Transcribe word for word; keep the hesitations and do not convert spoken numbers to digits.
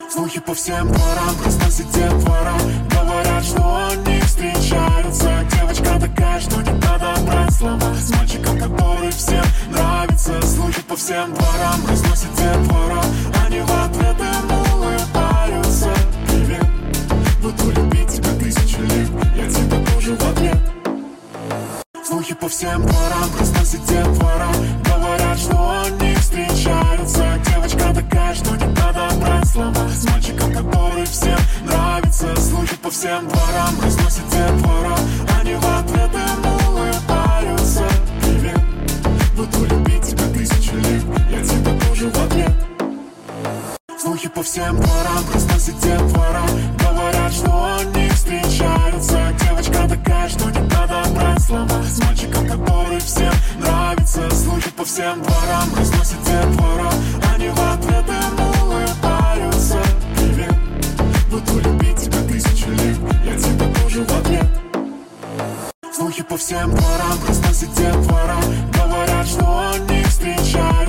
Слухи по всем дворам, разносит детвора. Говорят, что они встречаются. Девочка такая, что не надо брать слова. С мальчиком, который всем нравится. Слухи по всем дворам, разносит детвора. Они в ответ ему улыбаются. Привет, буду любить тебя тысячу лет. Я тебя тоже в ответ. Слухи по всем дворам, разносит детвора. Говорят, что они встречаются. Девочка такая, что не надо брать слова. С мальчиком, который всем нравится. Слухи по всем дворам, разносит детвора. Они в ответ ему улыбаются. Привет, буду любить тебя тысячу лет. Я тебя тоже в ответ. Слухи по всем дворам, разносит детвора. Говорят, что они встречаются. Девочка такая, что не надо брать слова. С мальчиком, который всем нравится. Слухи по всем дворам, разносит детвора. Они в ответ ему улыбаются. Привет, буду любить тебя тысячу лет. Я тебя тоже в ответ. Слухи по всем дворам, разносит детвора.